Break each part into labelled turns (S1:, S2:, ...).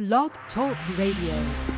S1: Blog Talk Radio.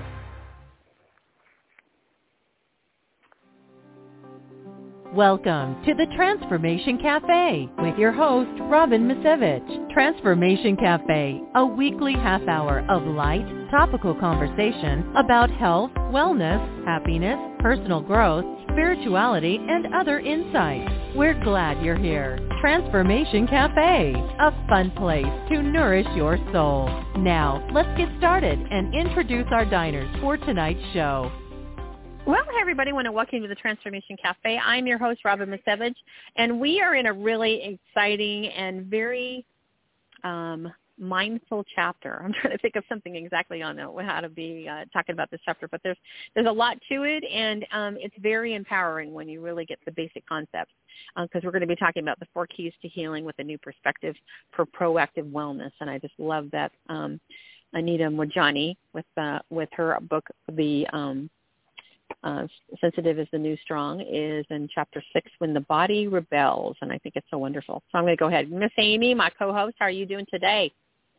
S1: Welcome to the Transformation Cafe with your host, Robin Misevich. Transformation Cafe, a weekly half hour of light, topical conversation about health, wellness, happiness, personal growth, spirituality, and other insights. We're glad you're here. Transformation Cafe, a fun place to nourish your soul. Now, let's get started and introduce our diners for tonight's show.
S2: Well, hey, everybody. I want to welcome you to the Transformation Cafe. I'm your host, Robin Misevich, and we are in a really exciting and very mindful chapter. I'm trying to think of something exactly on how to be talking about this chapter, but there's a lot to it, and it's very empowering when you really get the basic concepts, because we're going to be talking about the 4 keys to healing with a new perspective for proactive wellness, and I just love that Anita Moorjani with her book, Sensitive is the New Strong, is in chapter 6, When the Body Rebels, and I think it's so wonderful. So I'm going to go ahead. Miss Amy, my co-host, how are you doing today?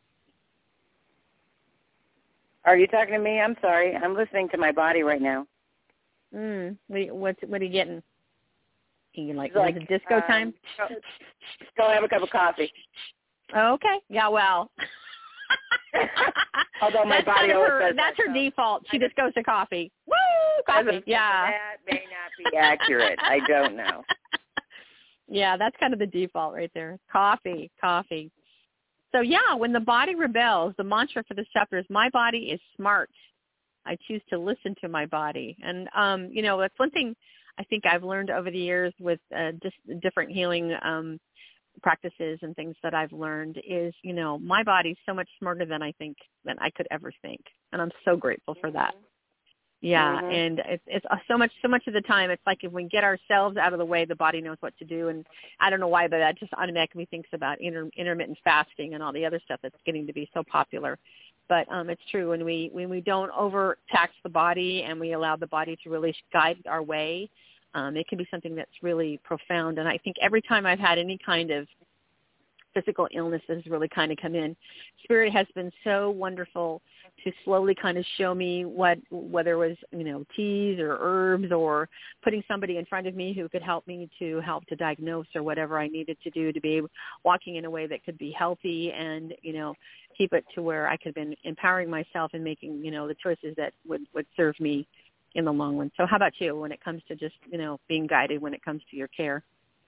S3: Are you talking to me? I'm sorry. I'm listening to my body right now.
S2: What are you getting? You like the disco time?
S3: Go have a cup of coffee.
S2: Okay. Yeah, well.
S3: Although my body always says
S2: that's her default. She just goes to coffee. Woo! Coffee. Yeah.
S3: That may not be accurate. I don't know.
S2: Yeah, that's kind of the default right there. Coffee. So yeah, when the body rebels, the mantra for this chapter is, my body is smart. I choose to listen to my body. And, that's one thing I think I've learned over the years with just different healing practices and things that I've learned is, my body's so much smarter than I could ever think. And I'm so grateful for that. Yeah. Mm-hmm. And it's so much of the time, it's like if we get ourselves out of the way, the body knows what to do. And I don't know why, but that just automatically thinks about intermittent fasting and all the other stuff that's getting to be so popular. But it's true. When we don't overtax the body and we allow the body to really guide our way, it can be something that's really profound. And I think every time I've had any kind of physical illnesses really kind of come in, Spirit has been so wonderful to slowly kind of show me whether it was, teas or herbs or putting somebody in front of me who could help me to diagnose or whatever I needed to do to be walking in a way that could be healthy and, keep it to where I could have been empowering myself and making, the choices that would serve me in the long run. So how about you when it comes to just, being guided when it comes to your care?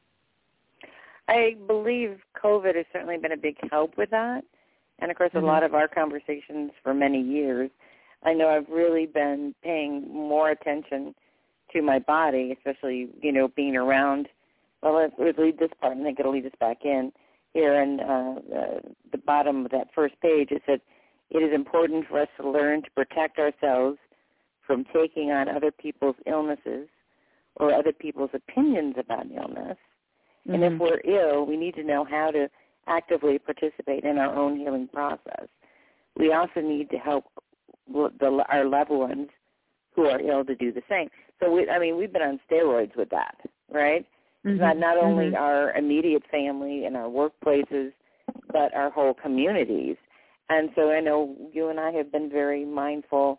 S3: I believe COVID has certainly been a big help with that. And, of course, a lot of our conversations for many years, I know I've really been paying more attention to my body, especially, being around. Well, let's leave this part, and I think it'll lead us back in. Here in the bottom of that first page, it said, it is important for us to learn to protect ourselves from taking on other people's illnesses or other people's opinions about illness. And if we're ill, we need to know how to actively participate in our own healing process. We also need to help our loved ones who are ill to do the same. So, we've been on steroids with that, right? Not only our immediate family and our workplaces, but our whole communities. And so I know you and I have been very mindful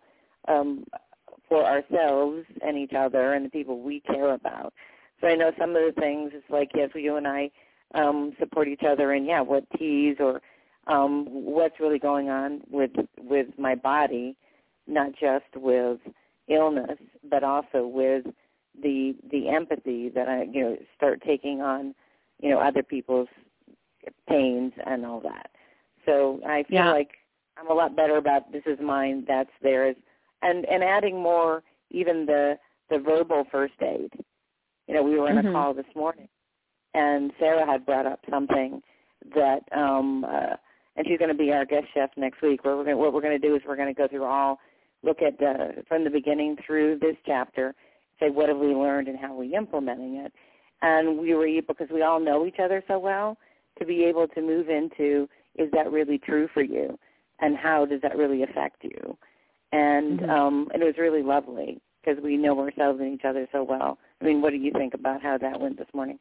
S3: for ourselves and each other and the people we care about. So I know some of the things, it's like, yes, you and I support each other in, what teas or what's really going on with my body, not just with illness, but also with the empathy that I, start taking on, other people's pains and all that. So I feel like I'm a lot better about this is mine, that's theirs, and adding more, even the verbal first aid. We were in a call this morning, and Sarah had brought up something that, and she's going to be our guest chef next week. What we're going to do is we're going to go through look at from the beginning through this chapter, say what have we learned and how are we implementing it. And we were able, because we all know each other so well, to be able to move into, is that really true for you, and how does that really affect you? And it was really lovely because we know ourselves and each other so well. What do you think about how that went this morning?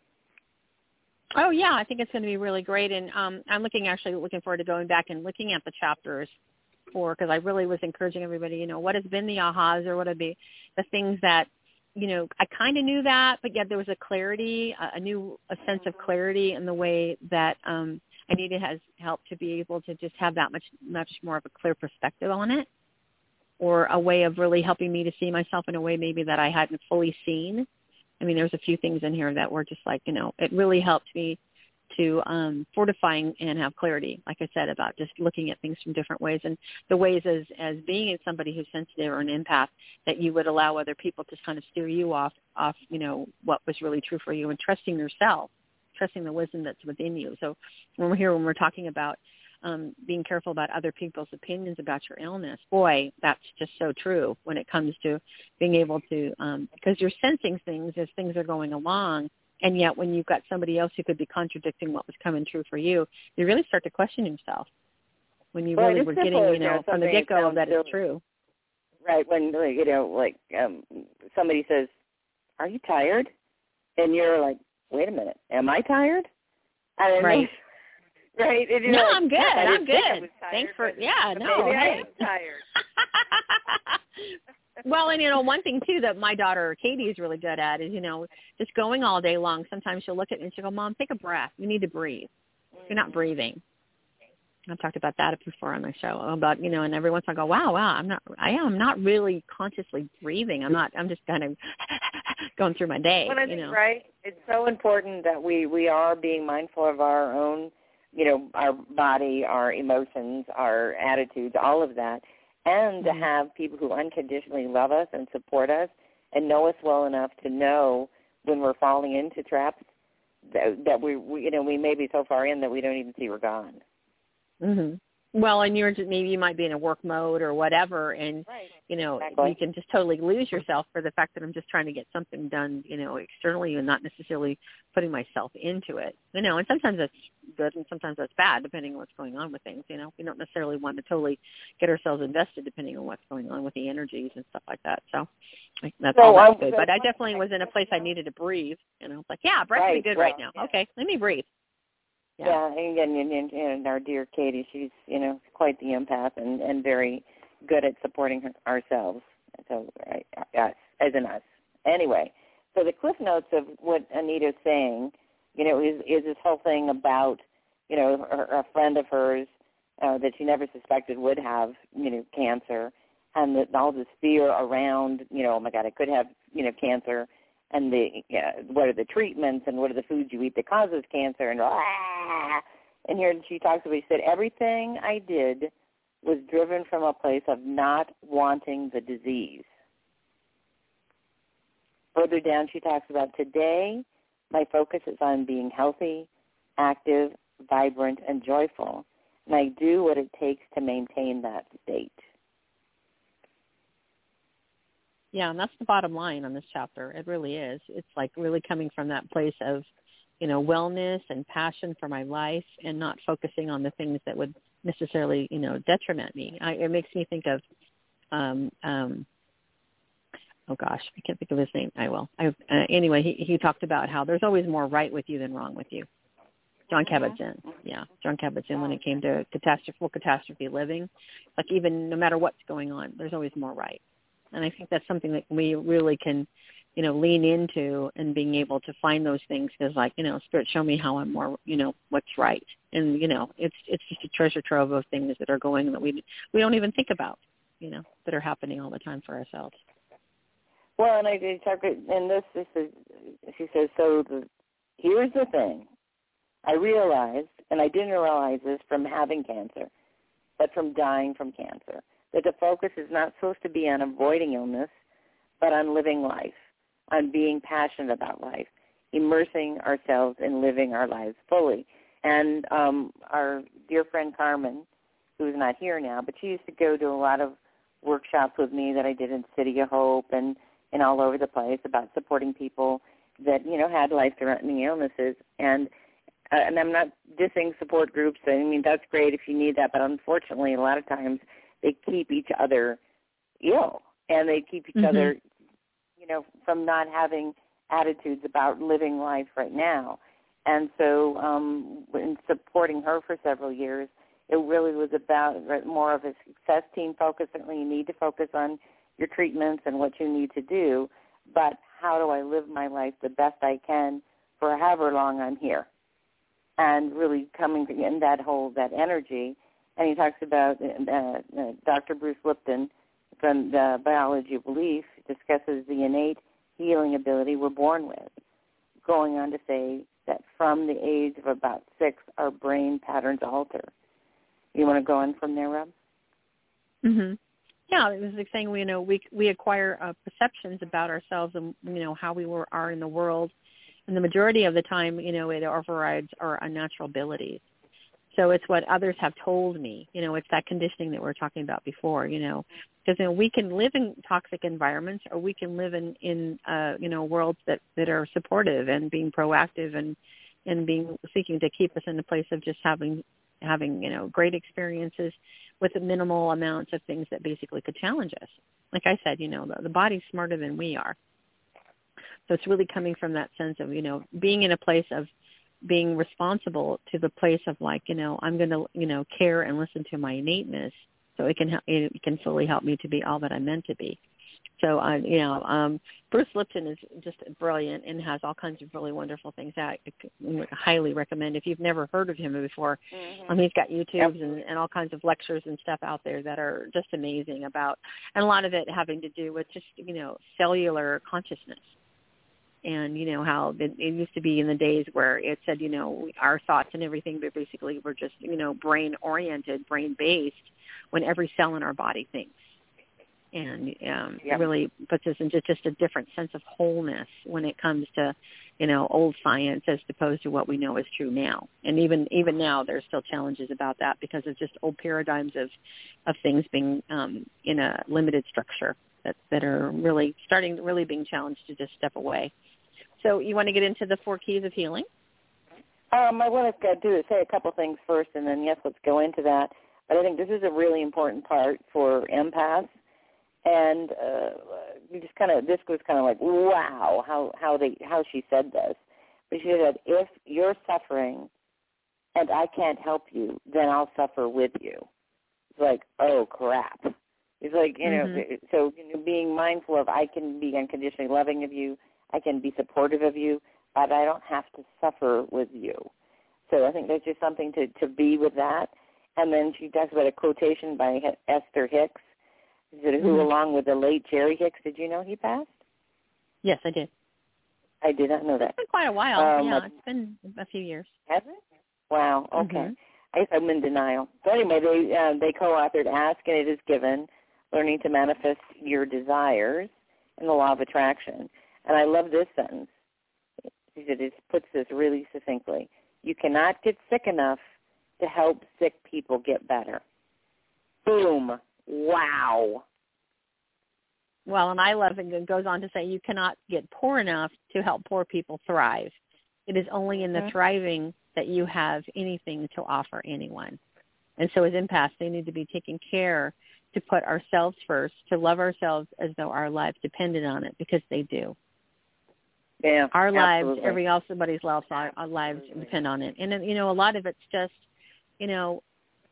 S2: Oh, yeah, I think it's going to be really great. And I'm looking forward to going back and looking at the chapters for, because I really was encouraging everybody, you know, what has been the ahas, or what have been the things that, you know, I kind of knew that, but yet there was a clarity, a sense of clarity in the way that Anita has helped to be able to just have that much more of a clear perspective on it, or a way of really helping me to see myself in a way maybe that I hadn't fully seen. I mean, there's a few things in here that were just like, you know, it really helped me to fortifying and have clarity, like I said, about just looking at things from different ways, and the ways as being somebody who's sensitive or an empath, that you would allow other people to kind of steer you off, you know, what was really true for you, and trusting yourself, trusting the wisdom that's within you. So when we're talking about being careful about other people's opinions about your illness, boy, that's just so true when it comes to being able to, because you're sensing things as things are going along. And yet when you've got somebody else who could be contradicting what was coming true for you, you really start to question yourself when you really were getting, you know, from the get-go that it's true.
S3: Right. When, you know, like somebody says, "Are you tired?" And you're like, "Wait a minute, am I tired?" And
S2: right.
S3: Right. And
S2: no,
S3: like,
S2: I'm good. I'm good. Thanks for, yeah, no,
S3: maybe
S2: hey.
S3: I am tired.
S2: Well, and, you know, one thing, too, that my daughter, Katie, is really good at is, you know, just going all day long. Sometimes she'll look at me and she'll go, "Mom, take a breath. You need to breathe. You're not breathing." I've talked about that before on my show about, you know, and every once in a while I go, wow, I'm not really consciously breathing. I'm just kind of going through my day,
S3: well,
S2: you know.
S3: Right. It's so important that we are being mindful of our own, you know, our body, our emotions, our attitudes, all of that. And to have people who unconditionally love us and support us and know us well enough to know when we're falling into traps that we you know, we may be so far in that we don't even see we're gone.
S2: Mm-hmm. Well, and maybe you might be in a work mode or whatever, and,
S3: right.
S2: you know,
S3: Exactly.
S2: you can just totally lose yourself for the fact that I'm just trying to get something done, you know, externally, and not necessarily putting myself into it, you know, and sometimes that's good and sometimes that's bad, depending on what's going on with things, you know. We don't necessarily want to totally get ourselves invested depending on what's going on with the energies and stuff like that. So that's good. But I definitely was in a place I needed to breathe, and I was like, yeah, breath's pretty good right now. Yeah. Okay, let me breathe.
S3: Yeah, and our dear Katie, she's, you know, quite the empath and very good at supporting ourselves. So, us, as in us. Anyway, so the cliff notes of what Anita's saying, you know, is this whole thing about, you know, a friend of hers that she never suspected would have, you know, cancer, and that all this fear around, you know, oh my God, I could have, you know, cancer. And what are the treatments and what are the foods you eat that causes cancer? And here she talks about, she said, everything I did was driven from a place of not wanting the disease. Further down, she talks about, today my focus is on being healthy, active, vibrant, and joyful. And I do what it takes to maintain that state.
S2: Yeah, and that's the bottom line on this chapter. It really is. It's like really coming from that place of, you know, wellness and passion for my life, and not focusing on the things that would necessarily, you know, detriment me. It makes me think of, oh gosh, I can't think of his name. I will. Anyway, he talked about how there's always more right with you than wrong with you. Jon Kabat-Zinn. Yeah, Jon Kabat-Zinn, when it came to catastrophe living, like even no matter what's going on, there's always more right. And I think that's something that we really can, you know, lean into, and being able to find those things, because, like, you know, Spirit, show me how I'm more, you know, what's right. And, you know, it's just a treasure trove of things that are going that we don't even think about, you know, that are happening all the time for ourselves.
S3: Well, and I talk, and this is, she says, so here's the thing. I realized, and I didn't realize this from having cancer, but from dying from cancer, that the focus is not supposed to be on avoiding illness, but on living life, on being passionate about life, immersing ourselves in living our lives fully. And our dear friend Carmen, who's not here now, but she used to go to a lot of workshops with me that I did in City of Hope and all over the place about supporting people that, you know, had life-threatening illnesses. And I'm not dissing support groups. I mean, that's great if you need that, but unfortunately, a lot of times they keep each other ill, and they keep each other, you know, from not having attitudes about living life right now. And so in supporting her for several years, It really was about more of a success team focus. Certainly you need to focus on your treatments and what you need to do, but how do I live my life the best I can for however long I'm here? And really coming in that energy. And he talks about Dr. Bruce Lipton from the Biology of Belief discusses the innate healing ability we're born with, going on to say that from the age of about 6, our brain patterns alter. You want to go in from there, Rob?
S2: Mm-hmm. Yeah, it was like saying we acquire perceptions about ourselves and how we are in the world, and the majority of the time it overrides our unnatural abilities. So it's what others have told me. It's that conditioning that we were talking about before. Because we can live in toxic environments, or we can live in worlds that are supportive and being proactive and being seeking to keep us in a place of just having great experiences with minimal amounts of things that basically could challenge us. Like I said, the body's smarter than we are. So it's really coming from that sense of, being in a place of being responsible to the place of I'm going to, care and listen to my innateness so it can fully help me to be all that I'm meant to be. So, Bruce Lipton is just brilliant and has all kinds of really wonderful things that I highly recommend. If you've never heard of him before, he's got YouTubes and all kinds of lectures and stuff out there that are just amazing and a lot of it having to do with just, cellular consciousness. And, how it used to be in the days where it said, our thoughts and everything, but basically were just, brain-oriented, brain-based, when every cell in our body thinks. And it really puts us into just a different sense of wholeness when it comes to, old science as opposed to what we know is true now. And even now, there's still challenges about that because of just old paradigms of things being in a limited structure that are really being challenged to just step away. So you want to get into the 4 keys of healing?
S3: I want to do is say a couple things first, and then, yes, let's go into that. But I think this is a really important part for empaths. And this was kind of like, wow, how she said this. But she said, if you're suffering and I can't help you, then I'll suffer with you. It's like, oh, crap. It's like, so being mindful of I can be unconditionally loving of you, I can be supportive of you, but I don't have to suffer with you. So I think there's just something to be with that. And then she talks about a quotation by Esther Hicks, who along with the late Jerry Hicks, did you know he passed?
S2: Yes, I did.
S3: I did not know that.
S2: It's been quite a while. It's been a few years.
S3: Has it? Wow, okay. I guess I'm in denial. So anyway, they co-authored Ask and It Is Given, Learning to Manifest Your Desires and the Law of Attraction. And I love this sentence. It puts this really succinctly. You cannot get sick enough to help sick people get better. Boom. Wow.
S2: Well, and I love it. It goes on to say you cannot get poor enough to help poor people thrive. It is only in the thriving that you have anything to offer anyone. And so as empaths, they need to be taking care to put ourselves first, to love ourselves as though our lives depended on it, because they do.
S3: Yeah,
S2: our lives,
S3: absolutely.
S2: somebody's lives, our lives depend on it. And, a lot of it's just, and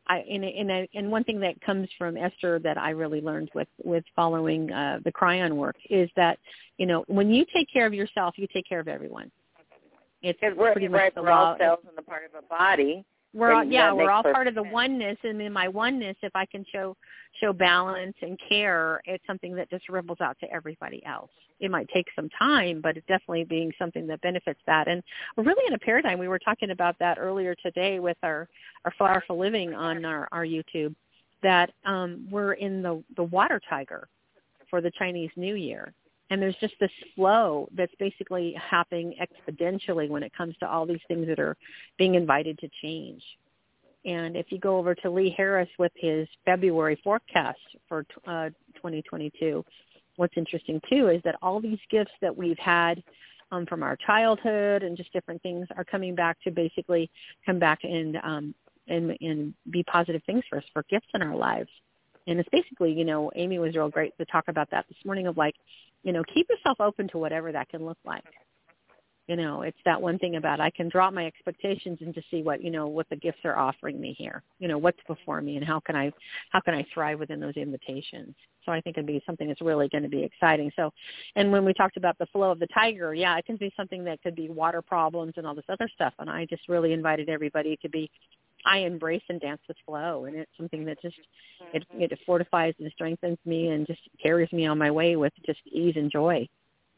S2: one thing that comes from Esther that I really learned with following the Cryon work is that, when you take care of yourself, you take care of everyone. It's pretty much the law.
S3: We're all cells in the part of a body.
S2: We're all part of the oneness, and in my oneness, if I can show balance and care, it's something that just ripples out to everybody else. It might take some time, but it's definitely being something that benefits that. And we're really in a paradigm. We were talking about that earlier today with our Flower for Living on our YouTube, that we're in the water tiger for the Chinese New Year. And there's just this flow that's basically happening exponentially when it comes to all these things that are being invited to change. And if you go over to Lee Harris with his February forecast for 2022, what's interesting, too, is that all these gifts that we've had from our childhood and just different things are coming back to basically come back and be positive things for us, for gifts in our lives. And it's basically, Amy was real great to talk about that this morning of keep yourself open to whatever that can look like. It's that one thing about I can drop my expectations and to see what the gifts are offering me here. What's before me and how can I thrive within those invitations. So I think it'd be something that's really going to be exciting. So, and when we talked about the flow of the tiger, yeah, it can be something that could be water problems and all this other stuff. And I just really invited everybody to be, I embrace and dance with flow. And it's something that just, it fortifies and strengthens me and just carries me on my way with just ease and joy.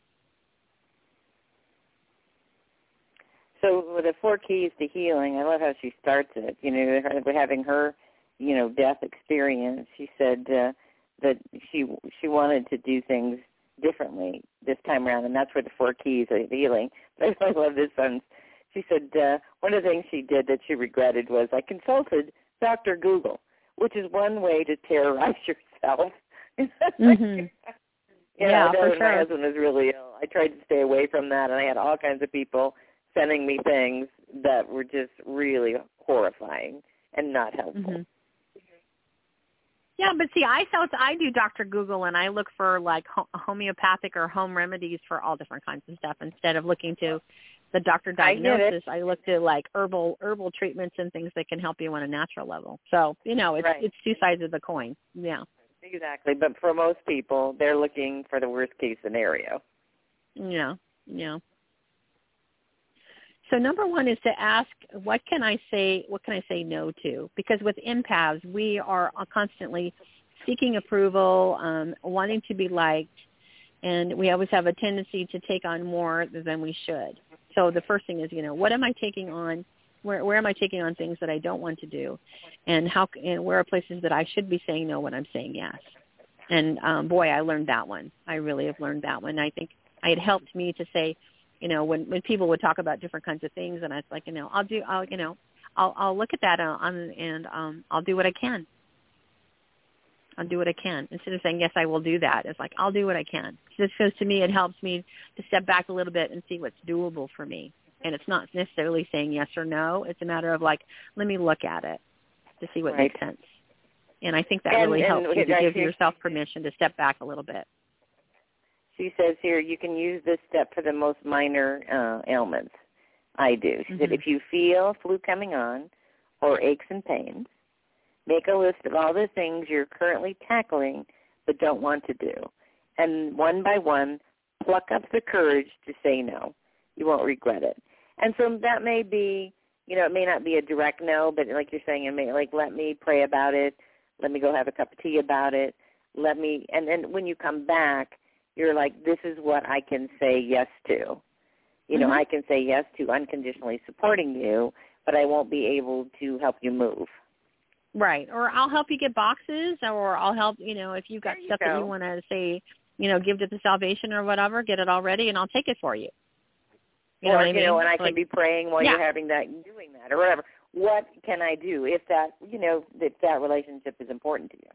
S3: So with the 4 keys to healing, I love how she starts it. Having her, death experience, she said that she wanted to do things differently this time around, and that's where the 4 keys of healing. But I love this sentence. She said one of the things she did that she regretted was, I consulted Dr. Google, which is one way to terrorize yourself.
S2: Mm-hmm.
S3: I know when my husband was really ill, I tried to stay away from that, and I had all kinds of people sending me things that were just really horrifying and not helpful.
S2: Mm-hmm. Yeah, but see, I do Dr. Google, and I look for like homeopathic or home remedies for all different kinds of stuff instead of looking to the doctor diagnosis. I look to like herbal treatments and things that can help you on a natural level. So, it's two sides of the coin. Yeah.
S3: Exactly. But for most people, they're looking for the worst case scenario.
S2: Yeah. Yeah. So number one is to ask, what can I say no to? Because with empaths, we are constantly seeking approval, wanting to be liked, and we always have a tendency to take on more than we should. So the first thing is, what am I taking on? Where am I taking on things that I don't want to do? And where are places that I should be saying no when I'm saying yes? And boy, I learned that one. I really have learned that one. I think it helped me to say, when people would talk about different kinds of things, and I was like, I'll look at that and I'll do what I can. I'll do what I can. Instead of saying, yes, I will do that, it's like, I'll do what I can. Because to me, it helps me to step back a little bit and see what's doable for me. And it's not necessarily saying yes or no. It's a matter of like, let me look at it to see what makes sense. And I think that really helps you to give yourself permission to step back a little bit.
S3: She says here, you can use this step for the most minor ailments. I do. She said, if you feel flu coming on or aches and pains, make a list of all the things you're currently tackling but don't want to do. And one by one, pluck up the courage to say no. You won't regret it. And so that may be, it may not be a direct no, but like you're saying, it may let me pray about it. Let me go have a cup of tea about it. And then when you come back, you're like, this is what I can say yes to. I can say yes to unconditionally supporting you, but I won't be able to help you move.
S2: Right. Or I'll help you get boxes, or I'll help, if you've got stuff that you want to say, give to the Salvation or whatever, get it all ready, and I'll take it for you. You know what I mean?
S3: And I can be praying while you're having that, doing that, or whatever. What can I do if that, if that relationship is important to you?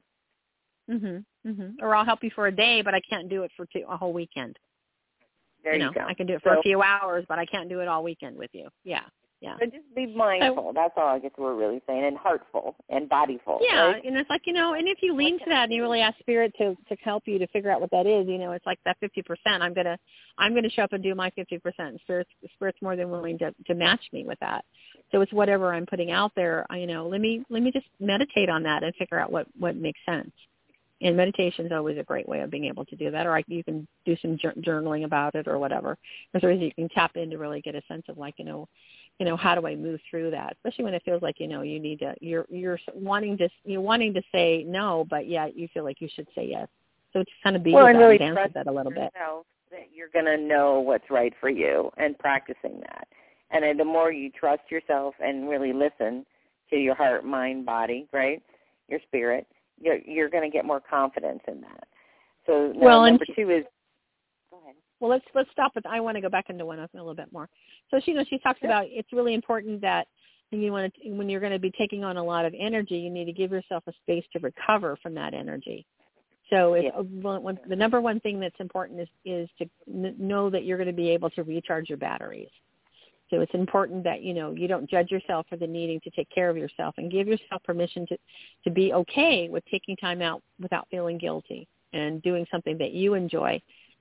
S2: Or I'll help you for a day, but I can't do it for a whole weekend.
S3: There you go.
S2: I can do it for a few hours, but I can't do it all weekend with you. Yeah. Yeah.
S3: So just be mindful. That's all I guess we're really saying, and heartful and bodyful.
S2: Yeah,
S3: right?
S2: And it's like, and if you lean to that and you really ask Spirit to help you to figure out what that is, it's like that 50%. I'm gonna show up and do my 50%. Spirit's more than willing to match me with that. So it's whatever I'm putting out there. Let me just meditate on that and figure out what makes sense. And meditation is always a great way of being able to do that. Or you can do some journaling about it or whatever. There's ways you can tap in to really get a sense of like, how do I move through that? Especially when it feels like, you need to, you're wanting to say no, but yet you feel like you should say yes. So just kind of be with that and dance with that a little bit.
S3: That you're going to know what's right for you and practicing that. And the more you trust yourself and really listen to your heart, mind, body, right, your spirit, you're going to get more confidence in that. So number 2 is, go ahead.
S2: Well, let's stop with, I want to go back into one a little bit more. So she talks about it's really important that when you're going to be taking on a lot of energy, you need to give yourself a space to recover from that energy. So the number one thing that's important is to know that you're going to be able to recharge your batteries. So it's important that, you don't judge yourself for the needing to take care of yourself, and give yourself permission to be okay with taking time out without feeling guilty and doing something that you enjoy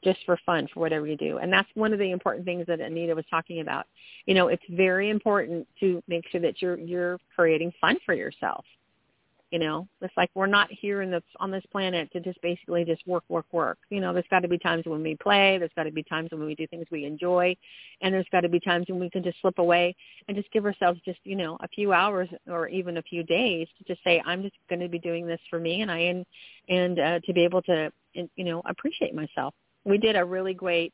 S2: just for fun, for whatever you do. And that's one of the important things that Anita was talking about. You know, it's very important to make sure that you're creating fun for yourself. You know, it's like we're not here on this planet to just basically just work. You know, there's got to be times when we play. There's got to be times when we do things we enjoy. And there's got to be times when we can just slip away and just give ourselves just, you know, a few hours or even a few days to just say, I'm just going to be doing this for me and to be able to, you know, appreciate myself. We did a really great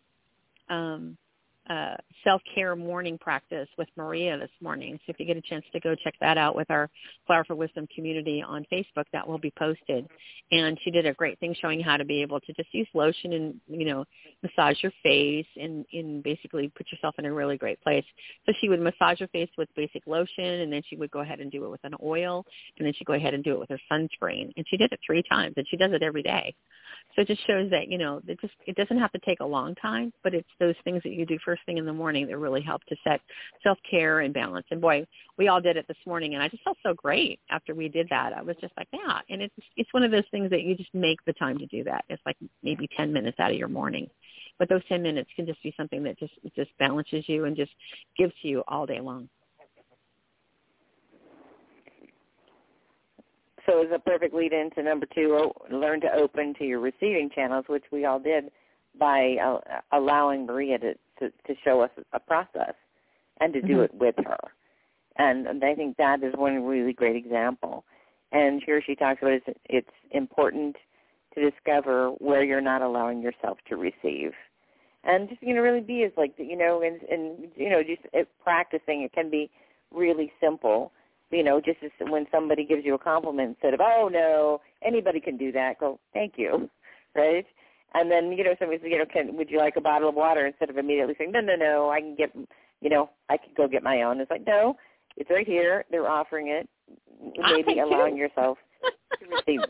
S2: self-care morning practice with Maria this morning. So if you get a chance to go check that out with our Flower for Wisdom community on Facebook, that will be posted. And she did a great thing showing how to be able to just use lotion and, you know, massage your face and basically put yourself in a really great place. So she would massage her face with basic lotion, and then she would go ahead and do it with an oil, and then she'd go ahead and do it with her sunscreen. And she did it 3 times, and she does it every day. So it just shows that, you know, it doesn't have to take a long time, but it's those things that you do first thing in the morning that really help to set self-care and balance. And boy, we all did it this morning, and I just felt so great after we did that. I was just like, yeah. And it's one of those things that you just make the time to do that. It's like maybe 10 minutes out of your morning. But those 10 minutes can just be something that just balances you and just gives to you all day long.
S3: So it's a perfect lead into number 2, learn to open to your receiving channels, which we all did by allowing Maria to show us a process and to do it with her. And I think that is one really great example. And here she talks about it's important to discover where you're not allowing yourself to receive. And just, you know, really be as like, you know, and you know, just practicing, it can be really simple. You know, just as when somebody gives you a compliment, instead of, oh, no, anybody can do that, go, thank you, right? And then, you know, somebody says, you know, would you like a bottle of water, instead of immediately saying, no, I can get, you know, I could go get my own. It's like, no, it's right here. They're offering it. Maybe allowing yourself to receive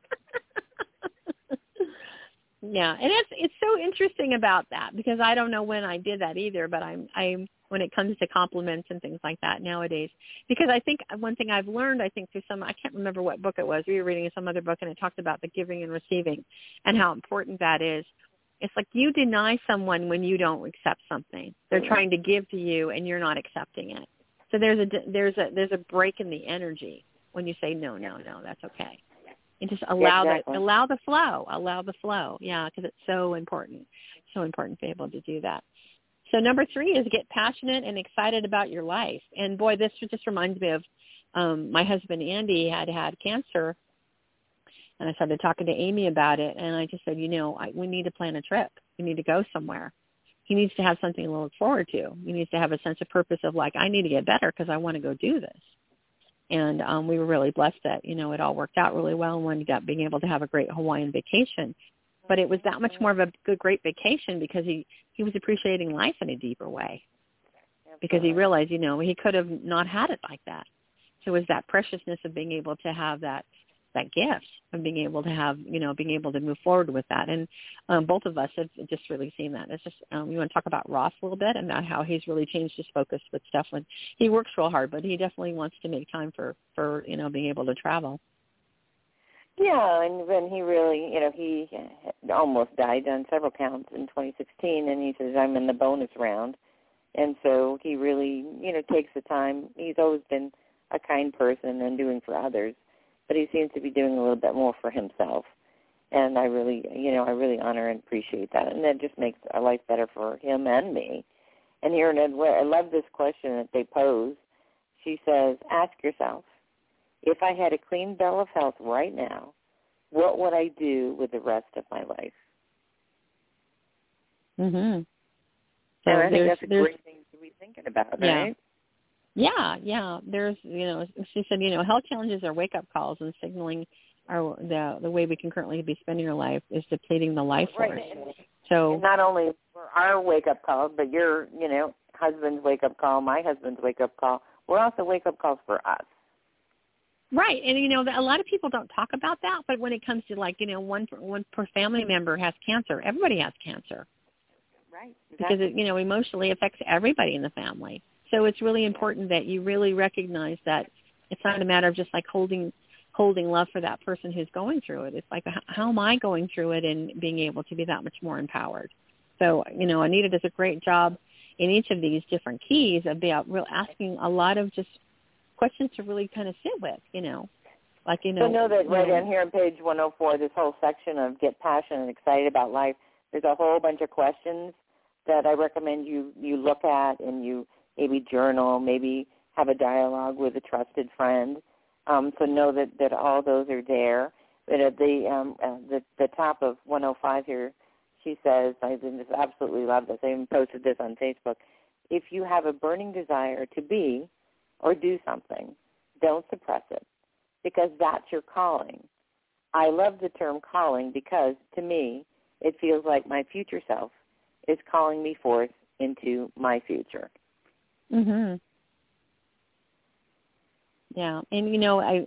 S3: that.
S2: Yeah, and it's so interesting about that, because I don't know when I did that either, but I'm when it comes to compliments and things like that nowadays, because I think one thing I've learned, I think through I can't remember what book it was. We were reading some other book, and it talked about the giving and receiving and how important that is. It's like you deny someone when you don't accept something. They're trying to give to you, and you're not accepting it. So there's a break in the energy when you say no, that's okay. And just allow the flow. Yeah, because it's so important to be able to do that. So number 3 is get passionate and excited about your life. And boy, this just reminds me of my husband Andy had cancer, and I started talking to Amy about it, and I just said, you know, we need to plan a trip. We need to go somewhere. He needs to have something to look forward to. He needs to have a sense of purpose of like, I need to get better because I want to go do this. And we were really blessed that, you know, it all worked out really well, and we ended up being able to have a great Hawaiian vacation. But it was that much more of a great vacation because he was appreciating life in a deeper way. Because he realized, you know, he could have not had it like that. So it was that preciousness of being able to have that gift of being able to have, you know, being able to move forward with that. And both of us have just really seen that. It's just, you want to talk about Ross a little bit and about how he's really changed his focus with stuff. When he works real hard, but he definitely wants to make time for you know, being able to travel.
S3: Yeah, and when he really, you know, he almost died on several counts in 2016, and he says, I'm in the bonus round. And so he really, you know, takes the time. He's always been a kind person and doing for others, but he seems to be doing a little bit more for himself. And I really honor and appreciate that. And that just makes our life better for him and me. And here, I love this question that they pose. She says, ask yourself, if I had a clean bill of health right now, what would I do with the rest of my life?
S2: Mm-hmm.
S3: So I think that's a great thing to be thinking about, right?
S2: Yeah. There's, you know, she said, you know, health challenges are wake-up calls, and signaling the way we can currently be spending our life is depleting the life force.
S3: Right.
S2: So
S3: and not only for our wake-up calls, but your, you know, husband's wake-up call, my husband's wake-up call, we're also wake-up calls for us.
S2: Right, and you know, a lot of people don't talk about that, but when it comes to like, you know, one per family member has cancer, everybody has cancer.
S3: Right. Exactly.
S2: Because it, you know, emotionally affects everybody in the family. So it's really important that you really recognize that it's not a matter of just like holding holding love for that person who's going through it. It's like, how am I going through it and being able to be that much more empowered? So, Anita does a great job in each of these different keys of asking a lot of just questions to really kind of sit with, like,
S3: So know that right down here on page 104, this whole section of get passionate and excited about life, there's a whole bunch of questions that I recommend you look at and you maybe journal, maybe have a dialogue with a trusted friend. So know that all those are there. But at the top of 105 here, she says, I just absolutely love this. I even posted this on Facebook. If you have a burning desire to be or do something, don't suppress it, because that's your calling. I love the term calling because, to me, it feels like my future self is calling me forth into my future.
S2: Mhm. Yeah, and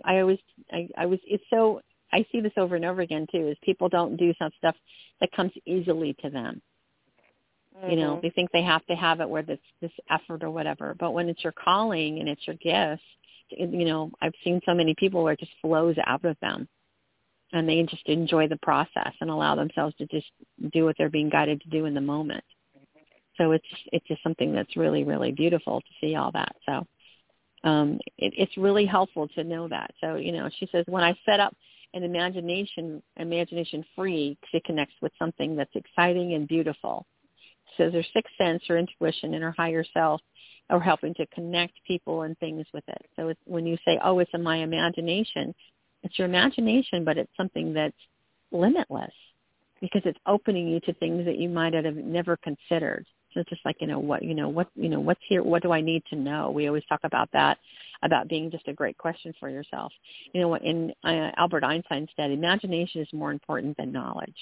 S2: I see this over and over again too. Is people don't do some stuff that comes easily to them.
S3: Mm-hmm.
S2: They think they have to have it where this effort or whatever. But when it's your calling and it's your gift, I've seen so many people where it just flows out of them, and they just enjoy the process and allow themselves to just do what they're being guided to do in the moment. So it's just something that's really, really beautiful to see all that. So it's really helpful to know that. So, she says, when I set up an imagination free, it connects with something that's exciting and beautiful. So their sixth sense or intuition and her higher self are helping to connect people and things with it. So it's, when you say, oh, it's in my imagination, it's your imagination, but it's something that's limitless because it's opening you to things that you might have never considered. So it's just like, what's here? What do I need to know? We always talk about that, about being just a great question for yourself. In Albert Einstein said, imagination is more important than knowledge.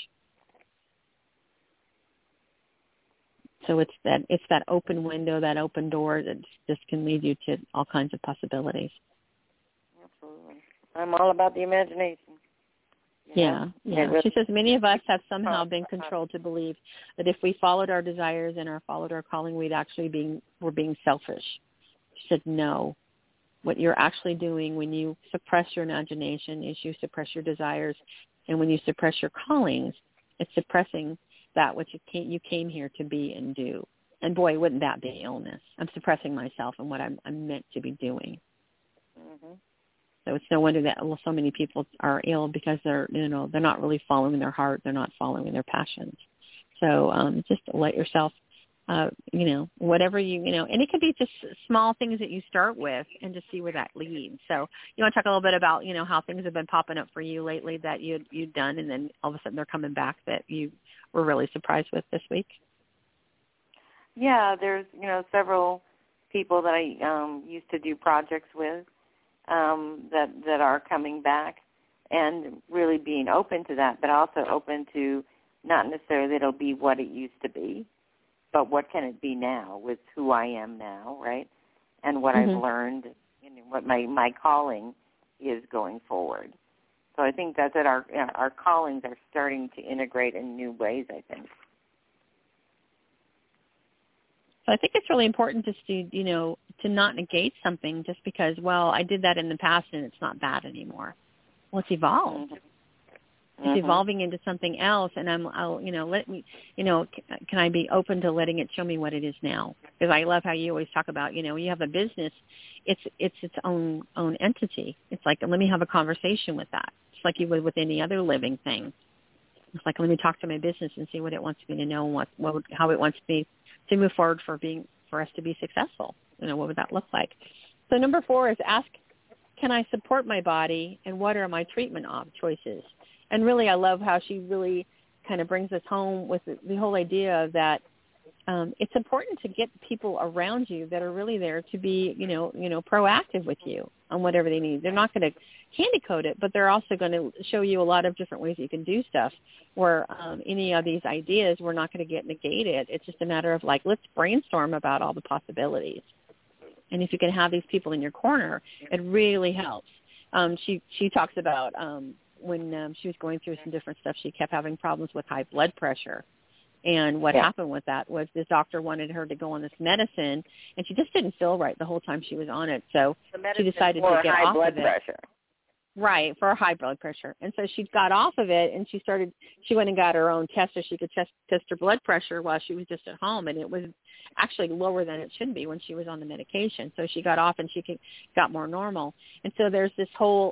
S2: So it's that open window, that open door that just can lead you to all kinds of possibilities.
S3: Absolutely. I'm all about the imagination.
S2: Yeah. She says many of us have somehow been controlled to believe that if we followed our desires and followed our calling, we're being selfish. She said no. What you're actually doing when you suppress your imagination is you suppress your desires, and when you suppress your callings, it's suppressing that which you came here to be and do. And boy, wouldn't that be illness? I'm suppressing myself and what I'm meant to be doing.
S3: Mm-hmm.
S2: So it's no wonder that so many people are ill because they're not really following their heart. They're not following their passions. So just let yourself, whatever and it could be just small things that you start with and just see where that leads. So you want to talk a little bit about, how things have been popping up for you lately that you'd done, and then all of a sudden they're coming back that you were really surprised with this week?
S3: Yeah, there's, several people that I used to do projects with. That are coming back, and really being open to that, but also open to not necessarily that it'll be what it used to be, but what can it be now with who I am now, right? And what I've learned, and what my calling is going forward. So I think that's that our callings are starting to integrate in new ways, I think.
S2: So I think it's really important just to not negate something just because, well, I did that in the past and it's not bad anymore. Well, it's evolved. Mm-hmm. It's evolving into something else, and can I be open to letting it show me what it is now? Because I love how you always talk about, you have a business, it's its own entity. It's like, let me have a conversation with that. It's like you would with any other living thing. It's like, let me talk to my business and see what it wants me to know and how it wants me to move forward for us to be successful. What would that look like? So number 4 is ask, can I support my body, and what are my treatment choices? And really, I love how she really kind of brings us home with the whole idea that it's important to get people around you that are really there to be, proactive with you on whatever they need. They're not going to candy coat it, but they're also going to show you a lot of different ways you can do stuff where any of these ideas, we're not going to get negated. It's just a matter of like, let's brainstorm about all the possibilities. And if you can have these people in your corner, it really helps. She talks about when she was going through some different stuff, she kept having problems with high blood pressure. And what happened with that was this doctor wanted her to go on this medicine, and she just didn't feel right the whole time she was on it. So she decided to get off of it. Pressure. Right, for high blood pressure. And so she got off of it, and she went and got her own test so she could test her blood pressure while she was just at home, and it was actually lower than it should be when she was on the medication. So she got off and she got more normal. And so there's this whole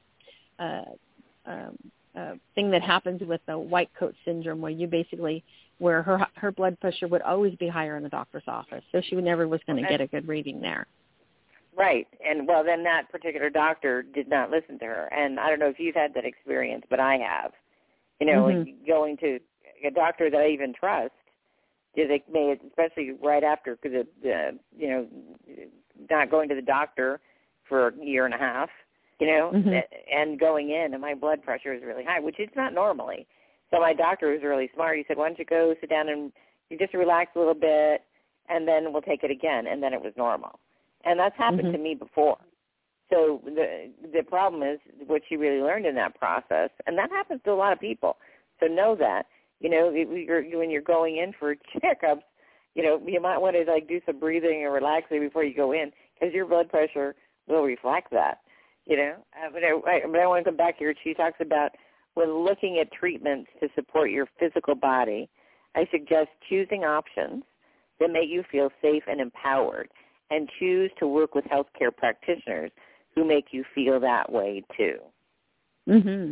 S2: thing that happens with the white coat syndrome where her blood pressure would always be higher in the doctor's office. So she never was going to get a good reading there.
S3: Right. And, well, then that particular doctor did not listen to her. And I don't know if you've had that experience, but I have. You know, going to a doctor that I even trust, they may, especially right after, because, you know, not going to the doctor for a year and a half, you know, and going in, and my blood pressure is really high, which it's not normally. So my doctor was really smart. He said, why don't you go sit down and you just relax a little bit, and then we'll take it again. And then it was normal. And that's happened to me before. So the problem is what she really learned in that process, and that happens to a lot of people. So know that, you know, when you're going in for checkups, you know, you might want to, like, do some breathing and relaxing before you go in, because your blood pressure will reflect that, you know. But I want to come back here. She talks about when looking at treatments to support your physical body, I suggest choosing options that make you feel safe and empowered, and choose to work with healthcare practitioners who make you feel that way too. And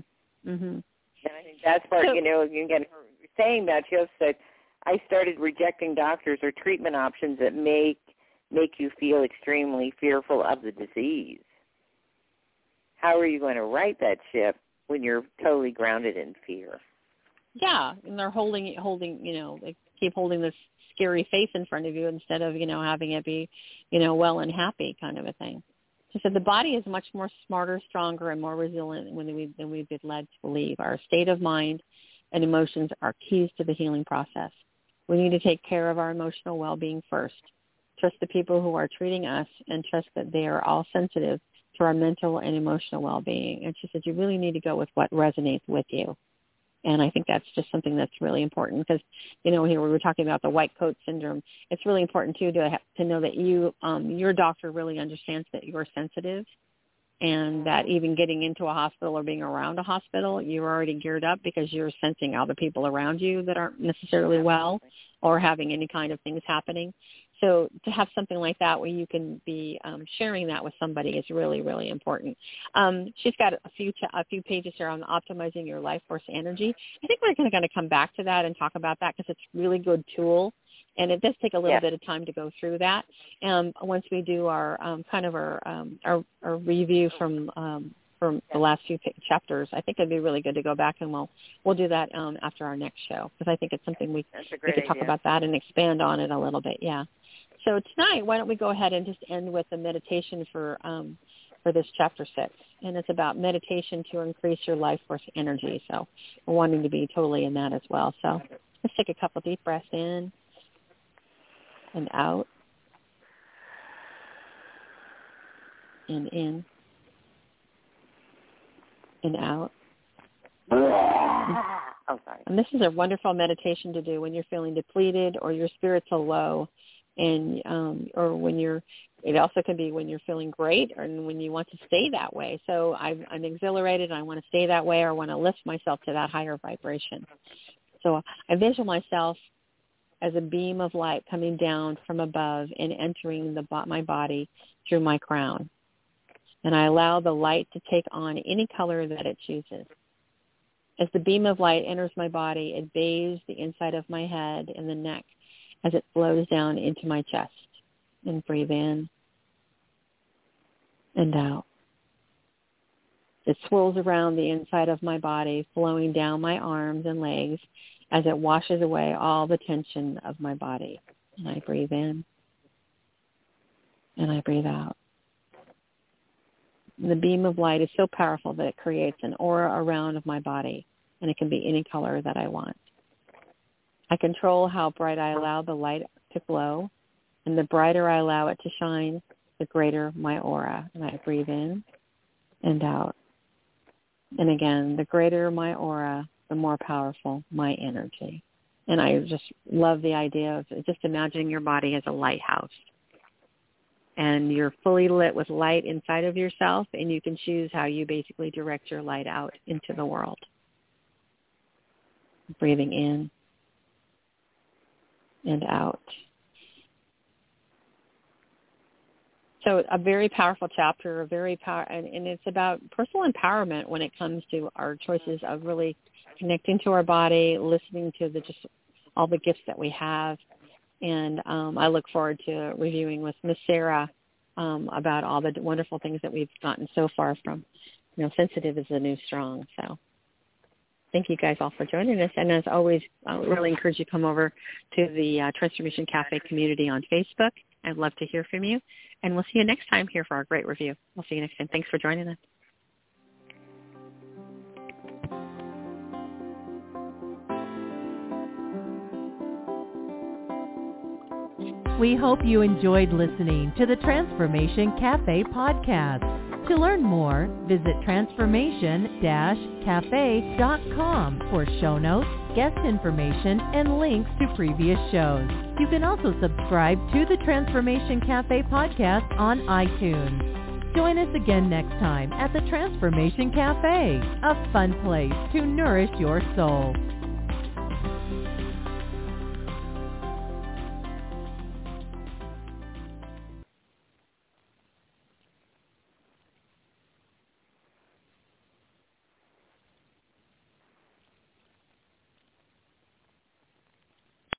S3: I think that's part, you know, again, saying that, she also said, I started rejecting doctors or treatment options that make you feel extremely fearful of the disease. How are you going to right that ship when you're totally grounded in fear?
S2: Yeah, and they're holding, you know, they keep holding this scary face in front of you instead of, you know, having it be, you know, well and happy kind of a thing. She said the body is much more smarter, stronger, and more resilient than we've been led to believe. Our state of mind and emotions are keys to the healing process. We need to take care of our emotional well-being first. Trust the people who are treating us, and trust that they are all sensitive to our mental and emotional well-being. And she said you really need to go with what resonates with you. And I think that's just something that's really important because, you know, here we were talking about the white coat syndrome. It's really important, too, to know that your doctor really understands that you're sensitive, and that even getting into a hospital or being around a hospital, you're already geared up because you're sensing other people around you that aren't necessarily well or having any kind of things happening. So to have something like that where you can be sharing that with somebody is really, really important. She's got a few pages here on optimizing your life force energy. I think we're going to come back to that and talk about that because it's a really good tool, and it does take a little bit of time to go through that. Once we do our our review from the last few chapters, I think it'd be really good to go back, and we'll do that after our next show because I think it's something we could talk about that and expand on it a little bit. Yeah. So tonight, why don't we go ahead and just end with a meditation for this chapter 6, and it's about meditation to increase your life force energy. So we're wanting to be totally in that as well. So let's take a couple deep breaths in and out, and in and out.
S3: Oh, sorry.
S2: And this is a wonderful meditation to do when you're feeling depleted or your spirits are low, and or when it also can be when you're feeling great or when you want to stay that way. So I'm exhilarated and I want to stay that way, or I want to lift myself to that higher vibration. So I visual myself as a beam of light coming down from above and entering my body through my crown. And I allow the light to take on any color that it chooses. As the beam of light enters my body, it bathes the inside of my head and the neck as it flows down into my chest. And breathe in and out. It swirls around the inside of my body, flowing down my arms and legs as it washes away all the tension of my body. And I breathe in and I breathe out. The beam of light is so powerful that it creates an aura around my body, and it can be any color that I want. I control how bright I allow the light to glow, and the brighter I allow it to shine, the greater my aura. And I breathe in and out. And again, the greater my aura, the more powerful my energy. And I just love the idea of just imagining your body as a lighthouse. and you're fully lit with light inside of yourself, and you can choose how you basically direct your light out into the world. Breathing in and out. So a very powerful chapter, and it's about personal empowerment when it comes to our choices of really connecting to our body, listening to just all the gifts that we have. And I look forward to reviewing with Miss Sarah about all the wonderful things that we've gotten so far from, sensitive is the new strong. So thank you guys all for joining us. And as always, I really encourage you to come over to the Transformation Cafe community on Facebook. I'd love to hear from you. And we'll see you next time here for our great review. We'll see you next time. Thanks for joining us.
S1: We hope you enjoyed listening to the Transformation Cafe podcast. To learn more, visit transformation-cafe.com for show notes, guest information, and links to previous shows. You can also subscribe to the Transformation Cafe podcast on iTunes. Join us again next time at the Transformation Cafe, a fun place to nourish your soul.